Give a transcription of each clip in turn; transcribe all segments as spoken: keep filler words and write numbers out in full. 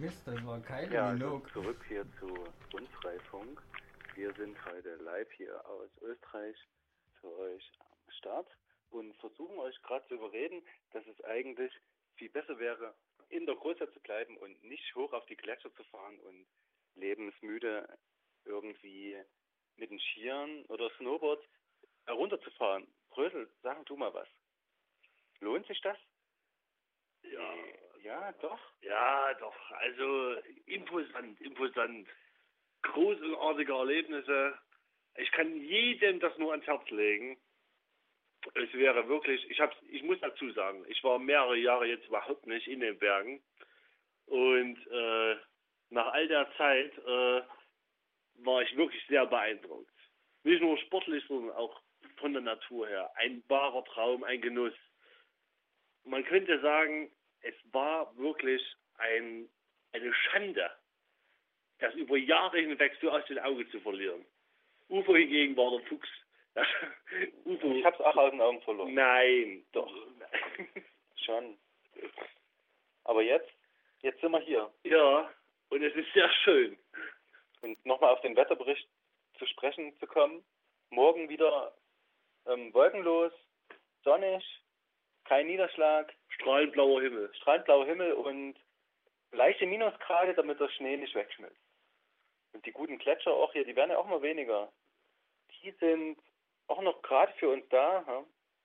Mist, das war kein Ja, also Monolog. zurück hier zu Unfreifunk. Wir sind heute live hier aus Österreich für euch am Start und versuchen euch gerade zu überreden, dass es eigentlich viel besser wäre, in der Großstadt zu bleiben und nicht hoch auf die Gletscher zu fahren und lebensmüde irgendwie mit den Skiern oder Snowboard herunterzufahren. Brösel, sag du mal was. Lohnt sich das? Ja. Ja, doch. Ja, doch. Also imposant, imposant. Großartige Erlebnisse. Ich kann jedem das nur ans Herz legen. Es wäre wirklich, ich hab's, ich muss dazu sagen, ich war mehrere Jahre jetzt überhaupt nicht in den Bergen. Und äh, nach all der Zeit äh, war ich wirklich sehr beeindruckt. Nicht nur sportlich, sondern auch von der Natur her. Ein wahrer Traum, ein Genuss. Man könnte sagen, es war wirklich ein, eine Schande, das über Jahre hinweg so aus den Augen zu verlieren. Ufo hingegen war der Fuchs. Das, Ufo, Ich hab's auch aus den Augen verloren. Nein, Doch. Schon. Aber jetzt, jetzt sind wir hier. Ja, und es ist sehr schön. Und nochmal auf den Wetterbericht zu sprechen zu kommen. Morgen wieder ähm, wolkenlos, sonnig, kein Niederschlag, Strahlend blauer Himmel. strahlend blauer Himmel und leichte Minusgrade, damit der Schnee nicht wegschmilzt. Und die guten Gletscher auch hier, die werden ja auch mal weniger. Die sind auch noch gerade für uns da. Ja?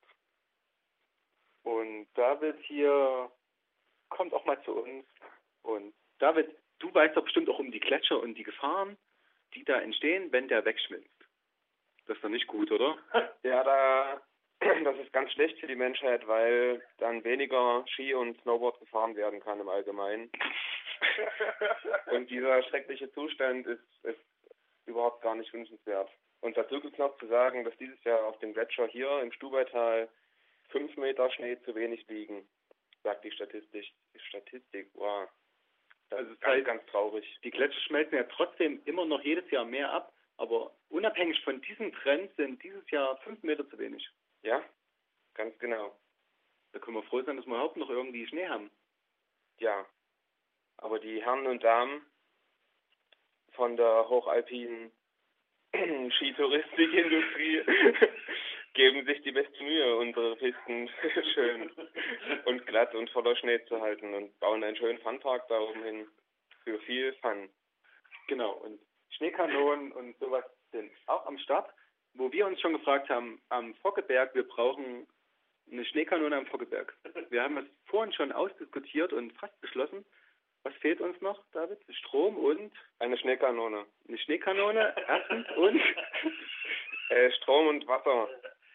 Und David hier kommt auch mal zu uns. Und David, du weißt doch bestimmt auch um die Gletscher und die Gefahren, die da entstehen, wenn der wegschmilzt. Das ist doch nicht gut, oder? Ja, da, das ist ganz schlecht für die Menschheit, weil dann weniger Ski und Snowboard gefahren werden kann im Allgemeinen. Und dieser schreckliche Zustand ist, ist überhaupt gar nicht wünschenswert. Und dazu gibt es noch zu sagen, dass dieses Jahr auf dem Gletscher hier im Stubaital fünf Meter Schnee zu wenig liegen, sagt die Statistik. Statistik, wow. Das Also ist es ganz, heißt, ganz traurig. die Gletscher schmelzen ja trotzdem immer noch jedes Jahr mehr ab, aber unabhängig von diesem Trend sind dieses Jahr fünf Meter zu wenig. Ja, ganz genau. Da können wir froh sein, dass wir überhaupt noch irgendwie Schnee haben. Ja, aber die Herren und Damen von der hochalpinen Skitouristikindustrie geben sich die beste Mühe, unsere Pisten schön und glatt und voller Schnee zu halten und bauen einen schönen Funpark da oben hin für viel Fun. Genau, und Schneekanonen und sowas sind auch am Start, wo wir uns schon gefragt haben, am Foggeberg, wir brauchen eine Schneekanone am Foggeberg. Wir haben das vorhin schon ausdiskutiert und fast beschlossen. Was fehlt uns noch, David? Strom und Eine Schneekanone. eine Schneekanone, erstens, und Äh, Strom und Wasser.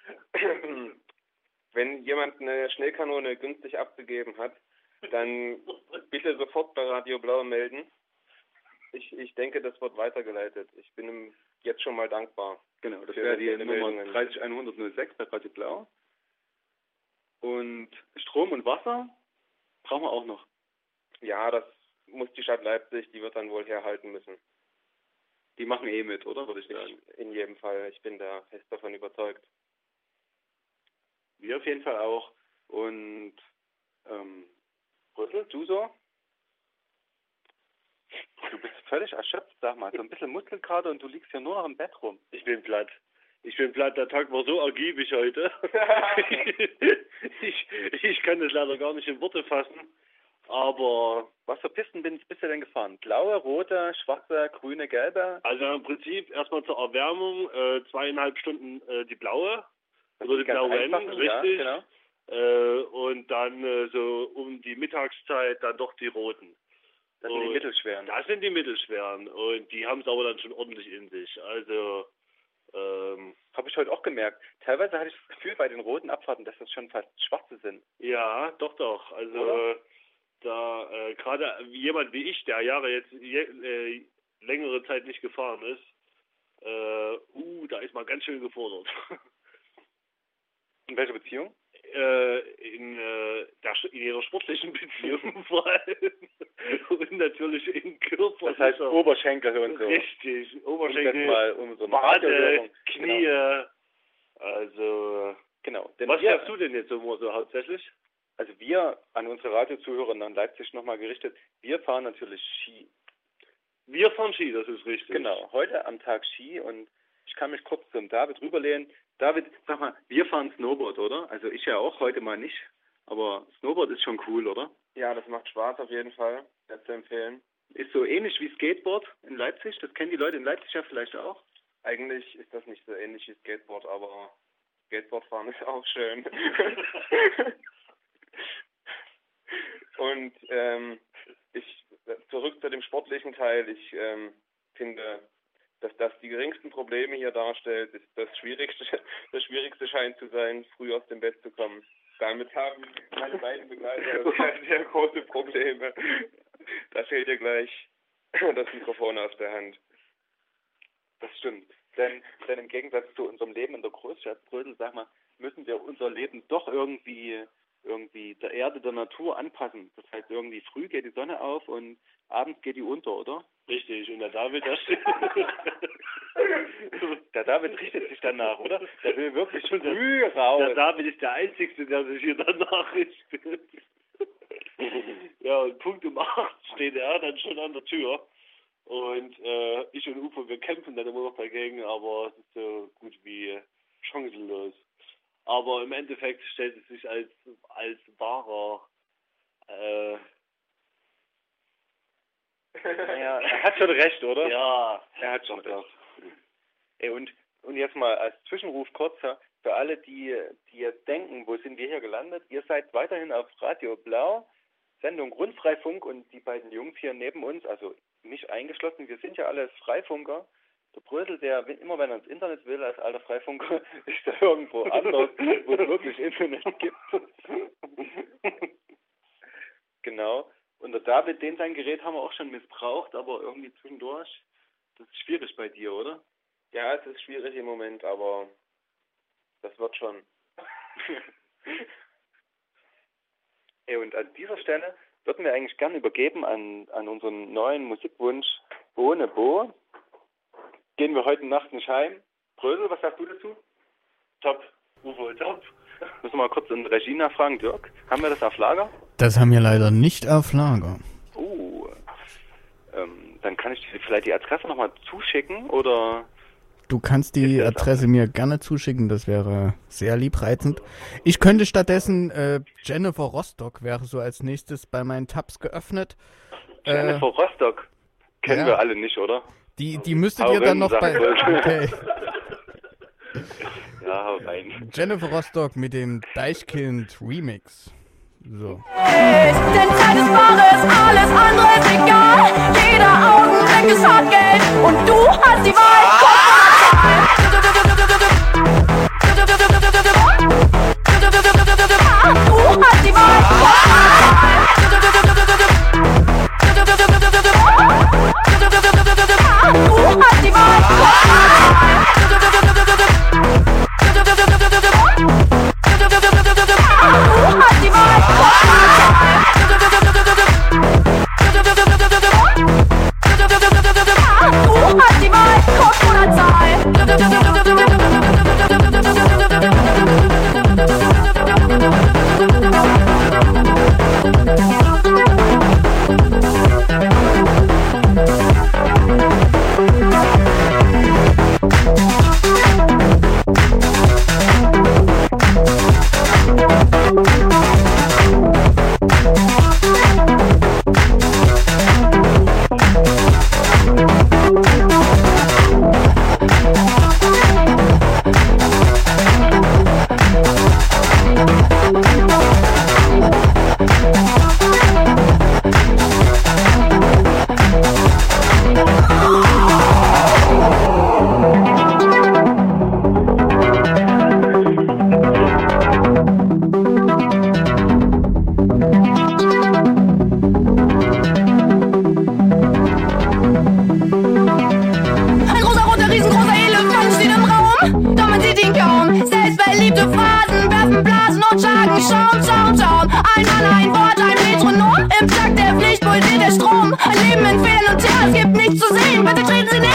Wenn jemand eine Schneekanone günstig abgegeben hat, dann bitte sofort bei Radio Blau melden. Ich, ich denke, das wird weitergeleitet. Ich bin ihm jetzt schon mal dankbar. genau, das Für wäre die eventuelle Nummer Meldungen. drei eins eins null sechs bei Radio Blau. Und Strom und Wasser brauchen wir auch noch. Ja, das muss die Stadt Leipzig, die wird dann wohl herhalten müssen. Die machen eh mit, oder? Würde ich sagen. Ich, in jedem Fall, ich bin da fest davon überzeugt. Wir auf jeden Fall auch. Und ähm, Brüssel, du so? Du bist völlig erschöpft, sag mal. So ein bisschen Muskelkater und du liegst hier nur noch im Bett rum. Ich bin platt. Ich bin platt, der Tag war so ergiebig heute. ich, ich kann das leider gar nicht in Worte fassen. Aber Was für Pisten bist du denn gefahren? Blaue, rote, schwarze, grüne, gelbe? also im Prinzip erstmal zur Erwärmung äh, zweieinhalb Stunden äh, die blaue. Das Oder sind die ganz blaue einfachen, Rennen, richtig. Ja, genau. Äh, und dann äh, so um die Mittagszeit dann doch die roten. Das sind die Und mittelschweren. Das sind die mittelschweren. Und die haben es aber dann schon ordentlich in sich. Also, ähm, Habe ich heute auch gemerkt. Teilweise hatte ich das Gefühl bei den roten Abfahrten, dass das schon fast schwarze sind. ja, doch, doch. Also, Oder? da äh, gerade jemand wie ich, der Jahre jetzt je, äh, längere Zeit nicht gefahren ist, äh, uh, da ist man ganz schön gefordert. In welcher Beziehung? äh, in, äh, der, in ihrer sportlichen Beziehung vor allem und natürlich in körperlicher. Das heißt Oberschenkel und so. Richtig, Um das Oberschenkel, mal um so eine Wade, Radiohörung. Knie, Genau. also Genau. Denn was wir, fährst du denn jetzt so, so hauptsächlich? also wir, an unsere Radiozuhörer in Leipzig nochmal gerichtet, wir fahren natürlich Ski. Wir fahren Ski, das ist richtig. Genau, heute am Tag Ski und ich kann mich kurz zum David rüberlehnen. David, sag mal, wir fahren Snowboard, oder? Also ich ja auch, heute mal nicht, aber Snowboard ist schon cool, oder? Ja, das macht Spaß auf jeden Fall, sehr zu empfehlen. Ist so ähnlich wie Skateboard in Leipzig, das kennen die Leute in Leipzig ja vielleicht auch. Eigentlich ist das nicht so ähnlich wie Skateboard, aber Skateboardfahren ist auch schön. Und ähm, ich zurück zu dem sportlichen Teil. Ich ähm, finde, dass das die geringsten Probleme hier darstellt, ist das Schwierigste, das Schwierigste scheint zu sein, früh aus dem Bett zu kommen. Damit haben meine beiden Begleiter sehr, sehr große Probleme. Da fällt dir gleich das Mikrofon aus der Hand. Das stimmt. Denn, denn im Gegensatz zu unserem Leben in der Großstadt, Brödel, sag mal, müssen wir unser Leben doch irgendwie irgendwie der Erde, der Natur anpassen. Das heißt, irgendwie früh geht die Sonne auf und abends geht die unter, oder? Richtig, und der David, der steht. Der David richtet sich danach, oder? Der will wirklich früh raus. Der David ist der Einzige, der sich hier danach richtet. Ja, und Punkt um acht steht er dann schon an der Tür. Und äh, ich und Uwe, wir kämpfen dann immer noch dagegen, aber es ist so gut wie chancenlos. Aber im Endeffekt stellt es sich als als wahrer äh, ja, er hat schon recht, oder? Ja, er hat schon recht. Ey, und, und jetzt mal als Zwischenruf kurz, für alle, die, die jetzt denken, wo sind wir hier gelandet? Ihr seid weiterhin auf Radio Blau, Sendung Grundfreifunk und die beiden Jungs hier neben uns, also mich eingeschlossen, wir sind ja alles Freifunker. Der Brösel, der immer, wenn er ins Internet will, als alter Freifunker, ist er irgendwo anders, wo es wirklich Internet gibt. Genau. Und der David, den sein Gerät haben wir auch schon missbraucht, aber irgendwie zwischendurch. Das ist schwierig bei dir, oder? Ja, es ist schwierig im Moment, aber das wird schon. Ey, und an dieser Stelle würden wir eigentlich gerne übergeben an, an unseren neuen Musikwunsch Ohne Bo. Gehen wir heute Nacht nicht heim. Brösel, was sagst du dazu? Top. Uwe, top. Müssen wir mal kurz in Regie nachfragen, Dirk. Haben wir das auf Lager? Das haben wir leider nicht auf Lager. Oh. Ähm, dann kann ich dir vielleicht die Adresse nochmal zuschicken, oder? Du kannst die Adresse mir gerne zuschicken, das wäre sehr liebreizend. Ich könnte stattdessen, äh, Jennifer Rostock wäre so als nächstes bei meinen Tabs geöffnet. Jennifer äh, Rostock? Kennen ja. wir alle nicht, oder? Die, die müsstet ihr dann noch bei... Okay. Ja, hau rein. Jennifer Rostock mit dem Deichkind Remix. So. Denn Zeit ist Wahres, alles andere ist egal. Jeder Augenblick ist hart Geld und du hast die Wahl. Du hast die Wahl. Du hast die Ein Leben in Fehlern und Teer, es gibt nichts zu sehen, bitte treten Sie nicht